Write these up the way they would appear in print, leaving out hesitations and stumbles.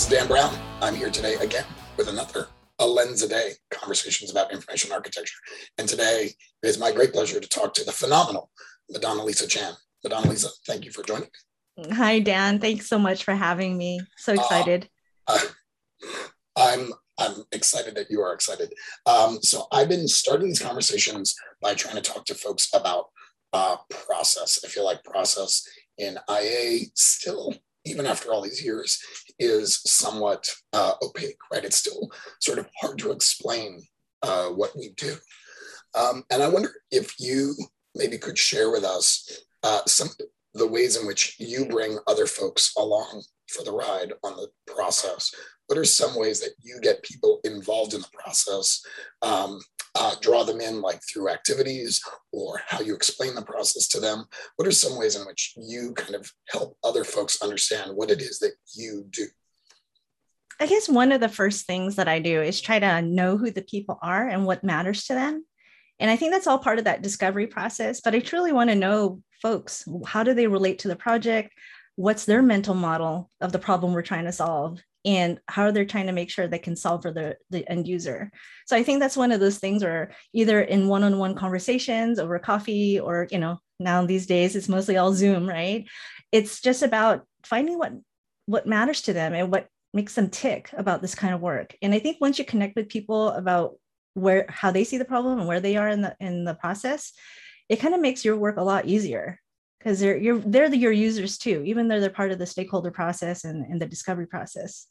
is Dan Brown. I'm here today again with another A Lens a Day, conversations about information architecture. And today it is my great pleasure to talk to the phenomenal Madonna Lisa Chan. Madonna Lisa, thank you for joining me. Hi, Dan. Thanks so much for having me. So excited. I'm excited that you are excited. So I've been starting these conversations by trying to talk to folks about process. I feel like process in IA still, even after all these years, is somewhat opaque, right? It's still sort of hard to explain what we do. And I wonder if you maybe could share with us some of the ways in which you bring other folks along for the ride on the process. What are some ways that you get people involved in the process, draw them in like through activities, or how you explain the process to them? What are some ways in which you kind of help other folks understand what it is that you do? I guess one of the first things that I do is try to know who the people are and what matters to them. And I think that's all part of that discovery process. But I truly want to know folks, how do they relate to the project? What's their mental model of the problem we're trying to solve? And how they're trying to make sure they can solve for the end user. So I think that's one of those things where either in one-on-one conversations over coffee, or, now these days it's mostly all Zoom, right? It's just about finding what matters to them and what makes them tick about this kind of work. And I think once you connect with people about how they see the problem and where they are in the process, it kind of makes your work a lot easier, because they're your users too, even though they're part of the stakeholder process and the discovery process.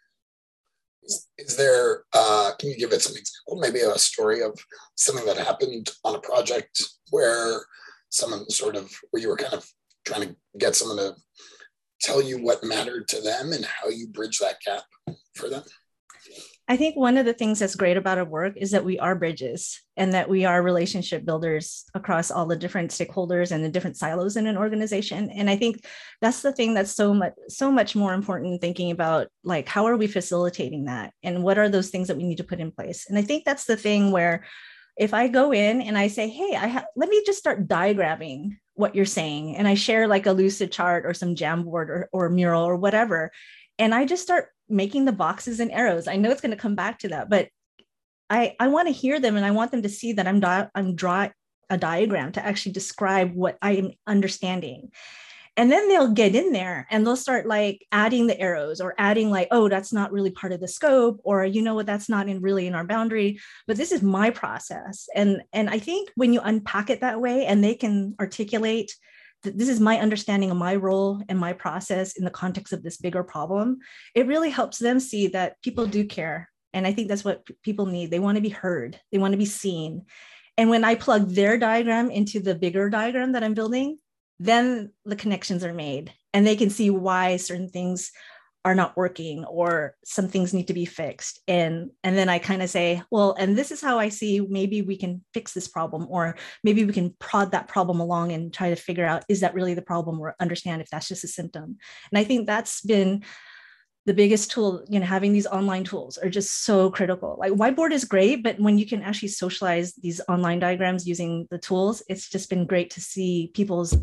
Is there, can you give us an example, maybe a story of something that happened on a project where you were kind of trying to get someone to tell you what mattered to them and how you bridge that gap for them? I think one of the things that's great about our work is that we are bridges, and that we are relationship builders across all the different stakeholders and the different silos in an organization. And I think that's the thing that's so much more important, thinking about like, how are we facilitating that? And what are those things that we need to put in place? And I think that's the thing where if I go in and I say, hey, let me just start diagramming what you're saying. And I share like a Lucid chart or some Jamboard or Mural or whatever. And I just start making the boxes and arrows. I know it's going to come back to that, but I want to hear them, and I want them to see that I'm drawing a diagram to actually describe what I am understanding. And then they'll get in there and they'll start like adding the arrows, or adding like, oh, that's not really part of the scope, or you know what, that's not really in our boundary, but this is my process. And I think when you unpack it that way, and they can articulate that this is my understanding of my role and my process in the context of this bigger problem, it really helps them see that people do care. And I think that's what people need. They want to be heard. They want to be seen. And when I plug their diagram into the bigger diagram that I'm building, then the connections are made, and they can see why certain things are not working, or some things need to be fixed. And then I kind of say, well, and this is how I see maybe we can fix this problem, or maybe we can prod that problem along and try to figure out, is that really the problem, or understand if that's just a symptom. And I think that's been the biggest tool. Having these online tools are just so critical. Like whiteboard is great, but when you can actually socialize these online diagrams using the tools, it's just been great to see people's,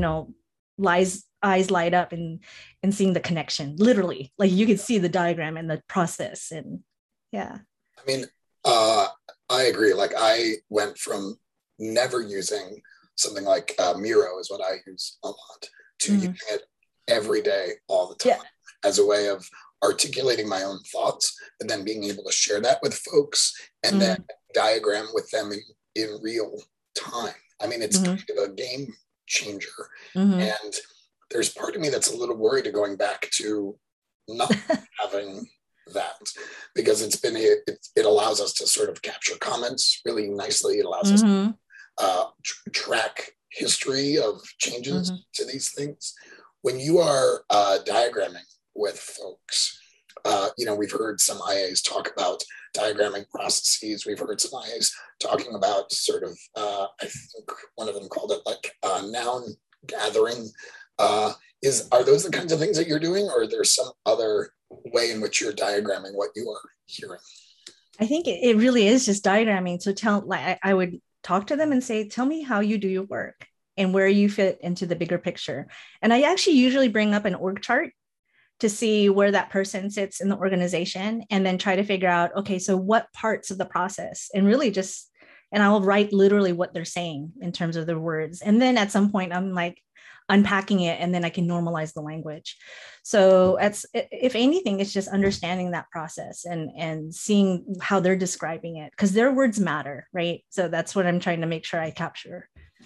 eyes light up and seeing the connection. Literally, like you can see the diagram and the process. And yeah. I mean, I agree. Like I went from never using something like Miro is what I use a lot, to using it every day, all the time. Yeah. As a way of articulating my own thoughts, and then being able to share that with folks, and then diagram with them in real time. I mean, it's kind of a game changer. And there's part of me that's a little worried of going back to not having that, because it allows us to sort of capture comments really nicely. It allows us to track history of changes to these things. When you are diagramming with folks, we've heard some IAs talk about diagramming processes. We've heard some IAs talking about sort of, I think one of them called it like noun gathering. Are those the kinds of things that you're doing, or is there some other way in which you're diagramming what you are hearing? I think it really is just diagramming. So I would talk to them and say, tell me how you do your work and where you fit into the bigger picture. And I actually usually bring up an org chart to see where that person sits in the organization, and then try to figure out, okay, so what parts of the process, and really just, and I'll write literally what they're saying in terms of their words. And then at some point I'm like unpacking it, and then I can normalize the language. So if anything, it's just understanding that process and seeing how they're describing it, because their words matter, right? So that's what I'm trying to make sure I capture.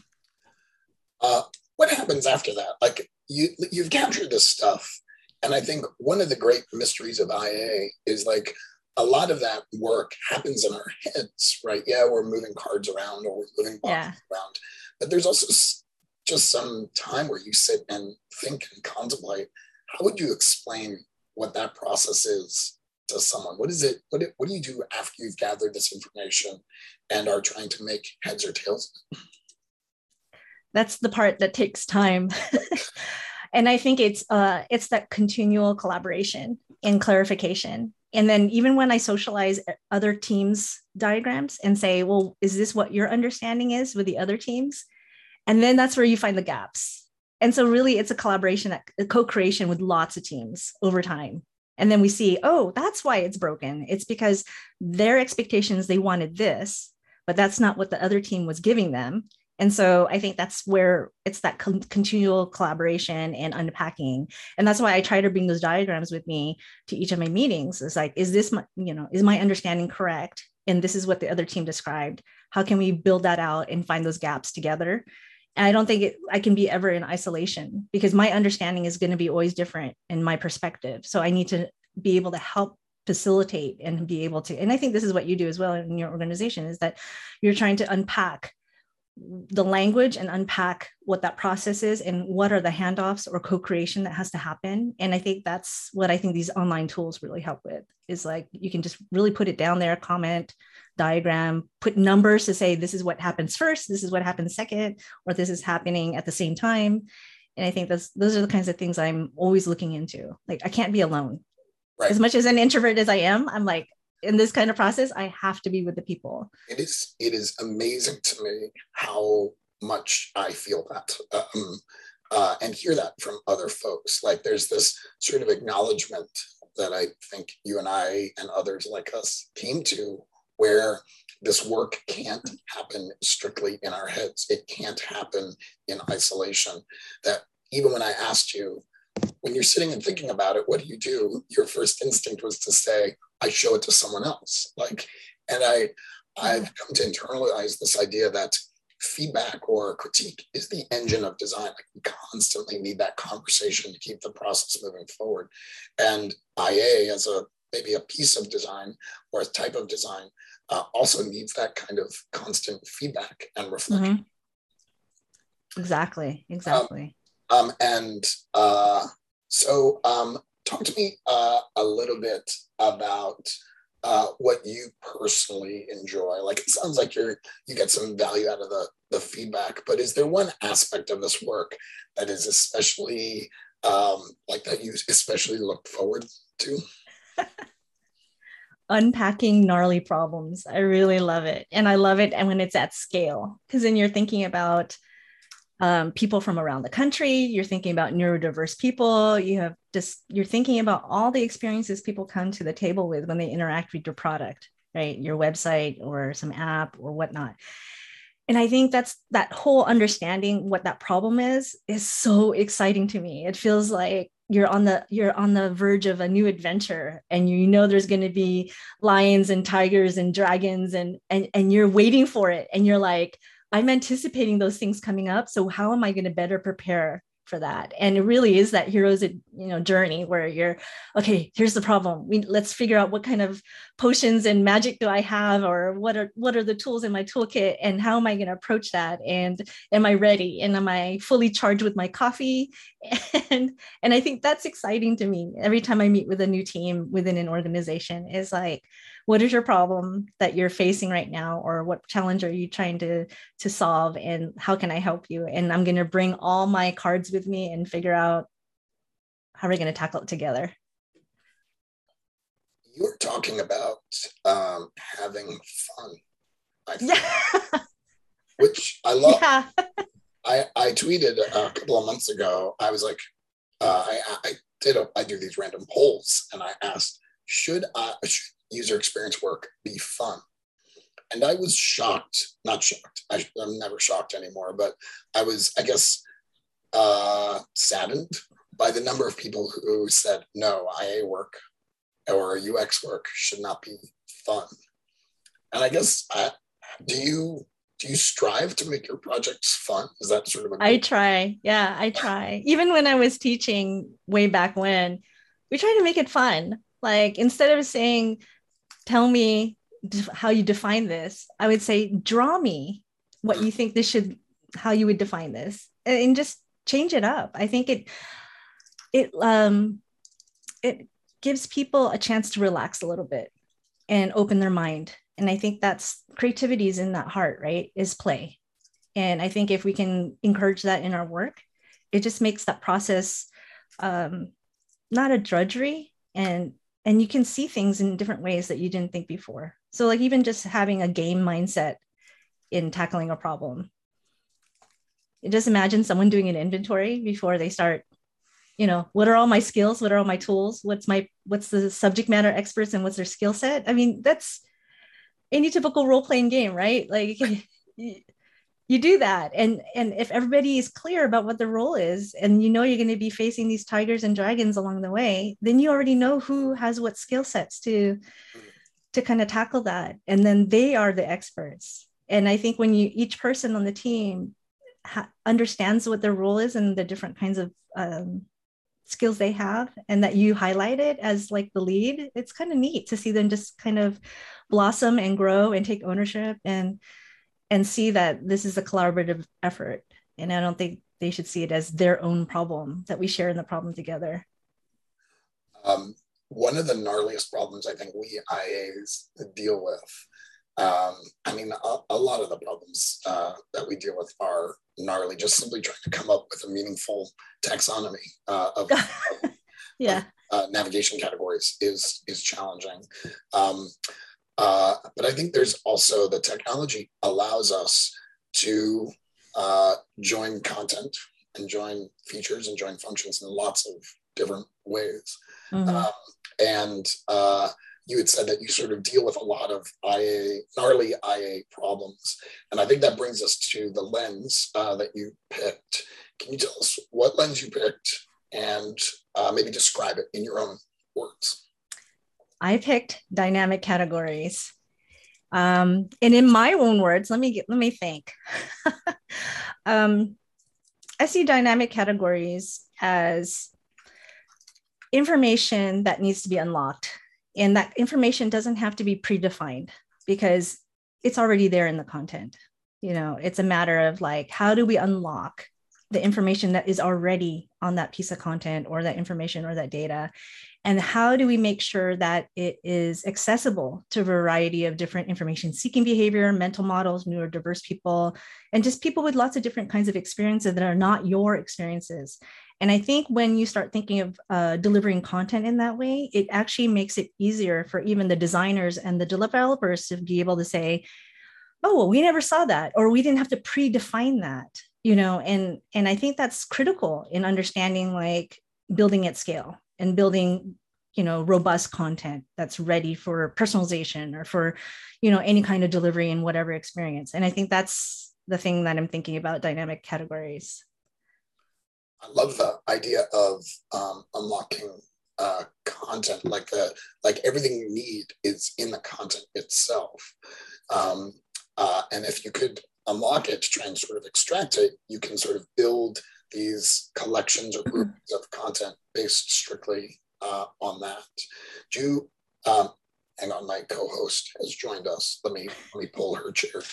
What happens after that? Like you've captured this stuff, and I think one of the great mysteries of IA is like a lot of that work happens in our heads, right? Yeah, we're moving cards around or we're moving boxes around, but there's also just some time where you sit and think and contemplate. How would you explain what that process is to someone? What is it? What do you do after you've gathered this information and are trying to make heads or tails? That's the part that takes time. And I think it's that continual collaboration and clarification. And then even when I socialize other teams' diagrams and say, well, is this what your understanding is with the other teams? And then that's where you find the gaps. And so really it's a collaboration, a co-creation with lots of teams over time. And then we see, oh, that's why it's broken. It's because their expectations, they wanted this, but that's not what the other team was giving them. And so I think that's where it's that continual collaboration and unpacking. And that's why I try to bring those diagrams with me to each of my meetings. It's like, is this my, is my understanding correct? And this is what the other team described. How can we build that out and find those gaps together? And I don't think I can be ever in isolation, because my understanding is going to be always different in my perspective. So I need to be able to help facilitate and be able to, and I think this is what you do as well in your organization, is that you're trying to unpack the language and unpack what that process is and what are the handoffs or co-creation that has to happen. And I think that's what I think these online tools really help with, is like, you can just really put it down there, comment, diagram, put numbers to say, this is what happens first, this is what happens second, or this is happening at the same time. And I think those are the kinds of things I'm always looking into. Like, I can't be alone. Right. As much as an introvert as I am, I'm like, in this kind of process, I have to be with the people. It is amazing to me how much I feel that and hear that from other folks. Like, there's this sort of acknowledgement that I think you and I and others like us came to, where this work can't happen strictly in our heads. It can't happen in isolation. That even when I asked you, when you're sitting and thinking about it, what do you do? Your first instinct was to say, I show it to someone else. Like, and I've come to internalize this idea that feedback or critique is the engine of design. Like, we constantly need that conversation to keep the process moving forward. And IA, as maybe a piece of design or a type of design, also needs that kind of constant feedback and reflection. Mm-hmm. Exactly. So talk to me a little bit about what you personally enjoy. Like, it sounds like you get some value out of the feedback, but is there one aspect of this work that is especially like that you especially look forward to? Unpacking gnarly problems. I really love it. And I love it when it's at scale, because then you're thinking about people from around the country, you're thinking about neurodiverse people, you're thinking about all the experiences people come to the table with when they interact with your product, right? Your website or some app or whatnot. And I think that whole understanding what that problem is so exciting to me. It feels like you're on the verge of a new adventure, and there's going to be lions and tigers and dragons, and you're waiting for it, and you're like, I'm anticipating those things coming up. So how am I going to better prepare for that? And it really is that hero's journey where you're, okay, here's the problem. Let's figure out what kind of potions and magic do I have, or what are the tools in my toolkit, and how am I going to approach that? And am I ready? And am I fully charged with my coffee? And I think that's exciting to me. Every time I meet with a new team within an organization, is like, what is your problem that you're facing right now? Or what challenge are you trying to solve? And how can I help you? And I'm going to bring all my cards with me and figure out how we're going to tackle it together. You were talking about having fun, I think, which I love. Yeah. I tweeted a couple of months ago. I was like, I Ditto, I do these random polls and I asked, should user experience work be fun? And I was shocked, not shocked. I'm never shocked anymore, but I was, I guess, saddened by the number of people who said, no, IA work or UX work should not be fun. And I guess, do you strive to make your projects fun? Is that sort of a goal? I try. Yeah, I try. Even when I was teaching way back when, we try to make it fun. Like instead of saying, tell me how you define this, I would say, draw me what you think this should, how you would define this, and just change it up. I think it gives people a chance to relax a little bit and open their mind. And I think that's creativity is in that heart, right? Is play. And I think if we can encourage that in our work, it just makes that process not a drudgery, and you can see things in different ways that you didn't think before. So like even just having a game mindset in tackling a problem. Just imagine someone doing an inventory before they start, what are all my skills? What are all my tools? What's the subject matter experts and what's their skill set? I mean, that's any typical role-playing game, right? Like you do that. And if everybody is clear about what their role is, and you're going to be facing these tigers and dragons along the way, then you already know who has what skill sets to kind of tackle that. And then they are the experts. And I think when each person on the team understands what their role is and the different kinds of skills they have, and that you highlight it as like the lead, it's kind of neat to see them just kind of blossom and grow and take ownership and see that this is a collaborative effort. And I don't think they should see it as their own problem, that we share in the problem together. One of the gnarliest problems I think we IAs deal with, I mean, a lot of the problems that we deal with are gnarly, just simply trying to come up with a meaningful taxonomy of navigation categories is challenging. But I think there's also the technology allows us to join content and join features and join functions in lots of different ways. Mm-hmm. You had said that you sort of deal with a lot of gnarly IA problems. And I think that brings us to the lens that you picked. Can you tell us what lens you picked and maybe describe it in your own words? I picked dynamic categories. And in my own words, let me think. I see dynamic categories as information that needs to be unlocked. And that information doesn't have to be predefined because it's already there in the content. It's a matter of like, how do we unlock the information that is already on that piece of content or that information or that data? And how do we make sure that it is accessible to a variety of different information seeking behavior, mental models, neurodiverse people, and just people with lots of different kinds of experiences that are not your experiences. And I think when you start thinking of delivering content in that way, it actually makes it easier for even the designers and the developers to be able to say, oh, well, we never saw that, or we didn't have to predefine that, and I think that's critical in understanding like building at scale and building, robust content that's ready for personalization or for, any kind of delivery in whatever experience. And I think that's the thing that I'm thinking about dynamic categories. I love the idea of unlocking content, like everything you need is in the content itself. And if you could unlock it to try and sort of extract it, you can sort of build these collections or groups of content based strictly on that. Hang on, my co-host has joined us. Let me pull her chair.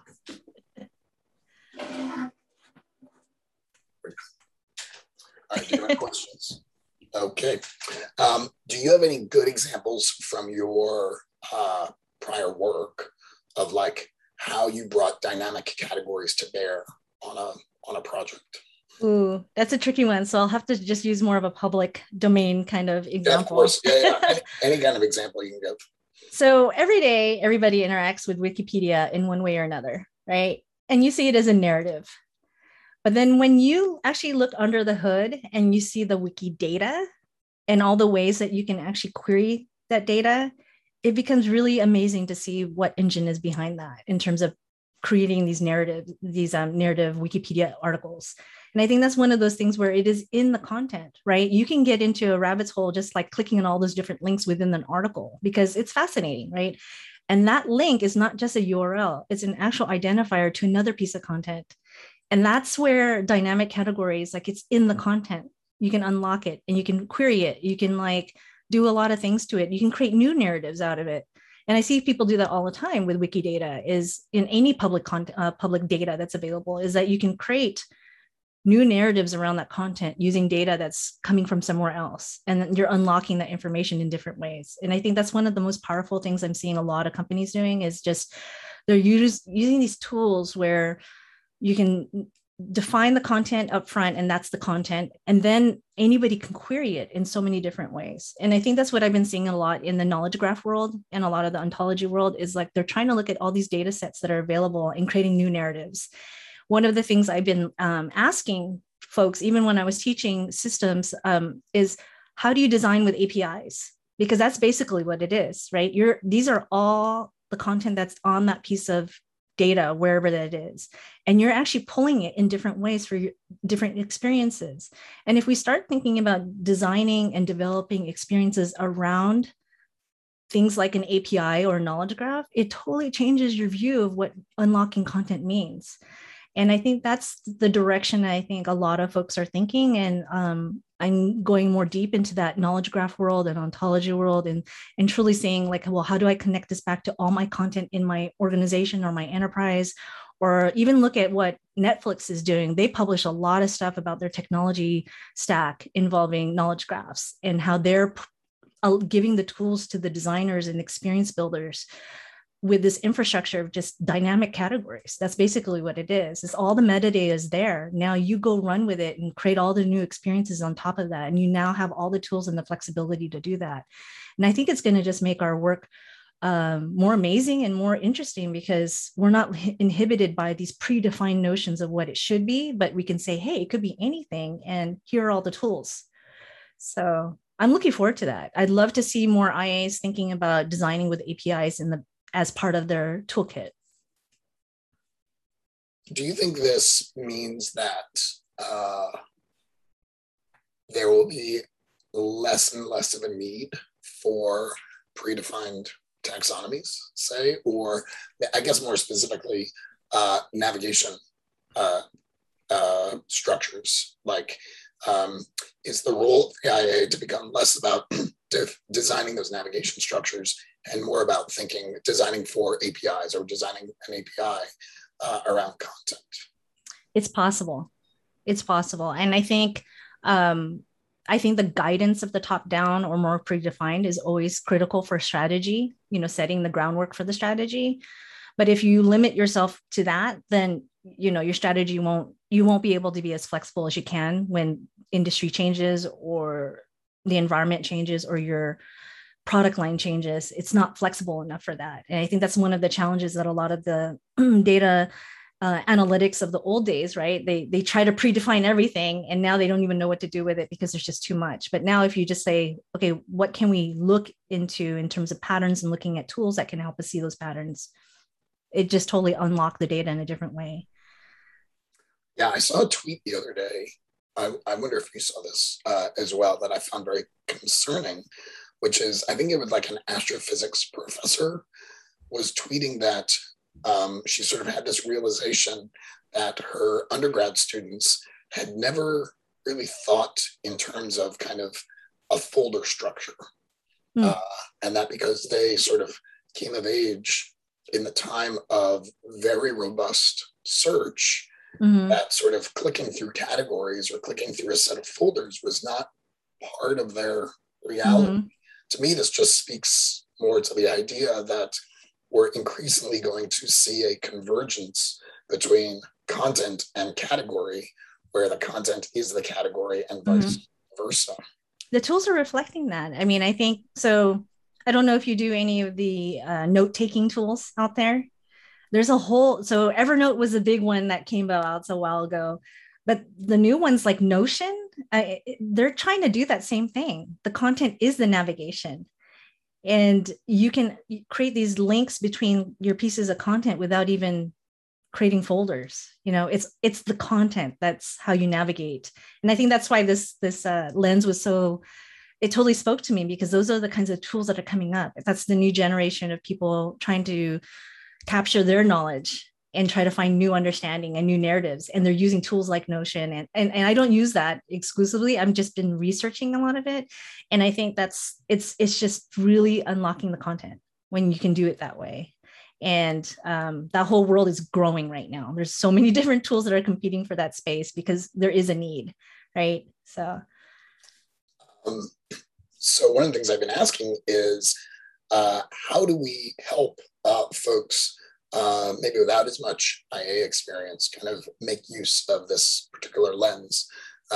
All right, do you have questions? Okay. Do you have any good examples from your prior work of like how you brought dynamic categories to bear on a project? Ooh, that's a tricky one. So I'll have to just use more of a public domain kind of example. Yeah, of course. Yeah. Any kind of example you can give. So every day, everybody interacts with Wikipedia in one way or another, right? And you see it as a narrative. But then when you actually look under the hood and you see the wiki data, and all the ways that you can actually query that data, it becomes really amazing to see what engine is behind that in terms of creating these narrative Wikipedia articles. And I think that's one of those things where it is in the content, right? You can get into a rabbit's hole just like clicking on all those different links within an article because it's fascinating, right? And that link is not just a URL, it's an actual identifier to another piece of content. And that's where dynamic categories, like it's in the content, you can unlock it and you can query it. You can like do a lot of things to it. You can create new narratives out of it. And I see people do that all the time with Wikidata is in any public data that's available is that you can create new narratives around that content using data that's coming from somewhere else. And then you're unlocking that information in different ways. And I think that's one of the most powerful things I'm seeing a lot of companies doing is just they're using these tools where you can define the content up front and that's the content. And then anybody can query it in so many different ways. And I think that's what I've been seeing a lot in the knowledge graph world and a lot of the ontology world is like they're trying to look at all these data sets that are available and creating new narratives. One of the things I've been asking folks, even when I was teaching systems, is how do you design with APIs? Because that's basically what it is, right? These are all the content that's on that piece of data, wherever that is. And you're actually pulling it in different ways for your different experiences. And if we start thinking about designing and developing experiences around things like an API or a knowledge graph, it totally changes your view of what unlocking content means. And I think that's the direction I think a lot of folks are thinking. And I'm going more deep into that knowledge graph world and ontology world and truly saying like, well, how do I connect this back to all my content in my organization or my enterprise? Or even look at what Netflix is doing. They publish a lot of stuff about their technology stack involving knowledge graphs and how they're giving the tools to the designers and experience builders with this infrastructure of just dynamic categories. That's basically what it is. It's all the metadata is there. Now you go run with it and create all the new experiences on top of that. And you now have all the tools and the flexibility to do that. And I think it's going to just make our work more amazing and more interesting because we're not inhibited by these predefined notions of what it should be, but we can say, hey, it could be anything. And here are all the tools. So I'm looking forward to that. I'd love to see more IAs thinking about designing with APIs as part of their toolkit. Do you think this means that there will be less and less of a need for predefined taxonomies, say, or I guess more specifically, navigation structures? Like, is the role of the IA to become less about designing those navigation structures and more about designing for APIs or designing an API around content? It's possible. It's possible. And I think the guidance of the top down or more predefined is always critical for strategy, setting the groundwork for the strategy. But if you limit yourself to that, then, your strategy you won't be able to be as flexible as you can when industry changes or the environment changes or your product line changes. It's not flexible enough for that. And I think that's one of the challenges that a lot of the data analytics of the old days, right? They try to predefine everything and now they don't even know what to do with it because there's just too much. But now if you just say, okay, what can we look into in terms of patterns and looking at tools that can help us see those patterns, it just totally unlock the data in a different way. Yeah, I saw a tweet the other day. I wonder if you saw this as well, that I found very concerning, which is, I think it was like an astrophysics professor was tweeting that she sort of had this realization that her undergrad students had never really thought in terms of kind of a folder structure. And that because they sort of came of age in the time of very robust search, that sort of clicking through categories or clicking through a set of folders was not part of their reality. To me, this just speaks more to the idea that we're increasingly going to see a convergence between content and category, where the content is the category and vice versa. The tools are reflecting that. I mean, I think so. I don't know if you do any of the note-taking tools out there. There's a whole, so Evernote was a big one that came out a while ago, but the new ones like Notion, they're trying to do that same thing. The content is the navigation. And you can create these links between your pieces of content without even creating folders. It's the content. That's how you navigate. And I think that's why this lens was so, it totally spoke to me, because those are the kinds of tools that are coming up. That's the new generation of people trying to capture their knowledge and try to find new understanding and new narratives. And they're using tools like Notion. And I don't use that exclusively. I've just been researching a lot of it. And I think it's just really unlocking the content when you can do it that way. And that whole world is growing right now. There's so many different tools that are competing for that space because there is a need, right? So one of the things I've been asking is, how do we help folks maybe without as much IA experience kind of make use of this particular lens?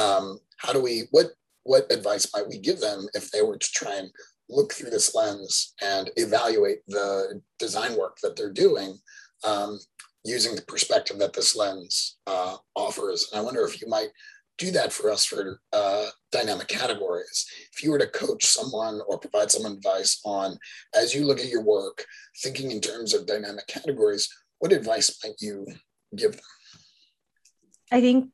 What advice might we give them if they were to try and look through this lens and evaluate the design work that they're doing using the perspective that this lens offers? And I wonder if you might do that for us for dynamic categories. If you were to coach someone or provide some advice on, as you look at your work, thinking in terms of dynamic categories, what advice might you give them? I think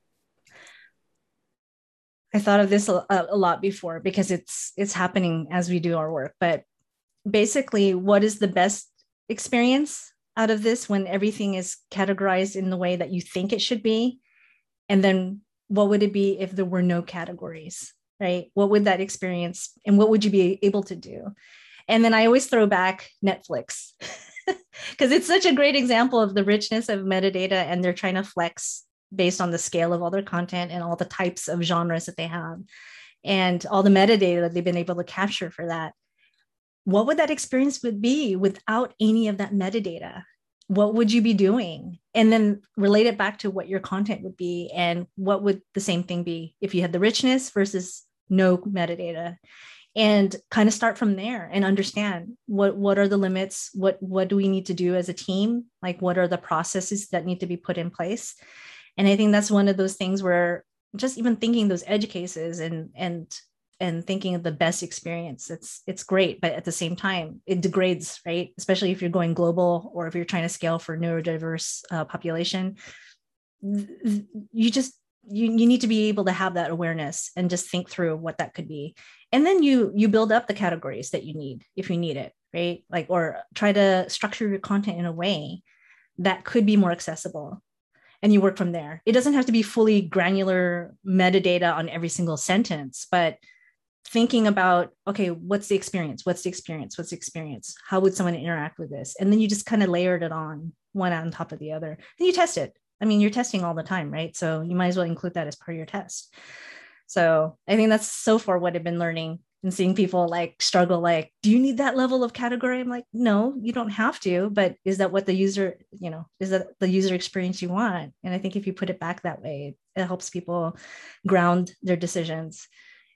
I thought of this a lot before, because it's happening as we do our work. But basically, what is the best experience out of this when everything is categorized in the way that you think it should be? And then what would it be if there were no categories, right? What would that experience, and what would you be able to do? And then I always throw back Netflix, because it's such a great example of the richness of metadata, and they're trying to flex based on the scale of all their content and all the types of genres that they have and all the metadata that they've been able to capture for that. What would that experience would be without any of that metadata? What would you be doing? And then relate it back to what your content would be, and what would the same thing be if you had the richness versus no metadata, and kind of start from there and understand what are the limits, what do we need to do as a team, like what are the processes that need to be put in place. And I think that's one of those things where just even thinking those edge cases and thinking of the best experience, it's great, but at the same time it degrades, right? Especially if you're going global or if you're trying to scale for neurodiverse population. You need to be able to have that awareness and just think through what that could be. And then you build up the categories that you need if you need it, right? Like, or try to structure your content in a way that could be more accessible. And you work from there. It doesn't have to be fully granular metadata on every single sentence, but thinking about, okay, what's the experience? What's the experience? What's the experience? How would someone interact with this? And then you just kind of layered it on, one on top of the other. Then you test it. I mean, you're testing all the time, right? So you might as well include that as part of your test. So I think that's so far what I've been learning and seeing people like struggle, like, do you need that level of category? I'm like, no, you don't have to, but is that what the user, is that the user experience you want? And I think if you put it back that way, it helps people ground their decisions.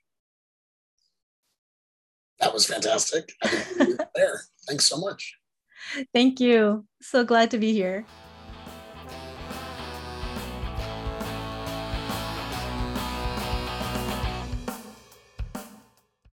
That was fantastic. I think we're there. Thanks so much. Thank you. So glad to be here.